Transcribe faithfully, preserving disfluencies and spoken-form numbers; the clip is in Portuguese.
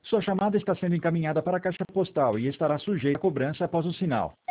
Sua chamada está sendo encaminhada para a caixa postal e estará sujeita a cobrança após o sinal.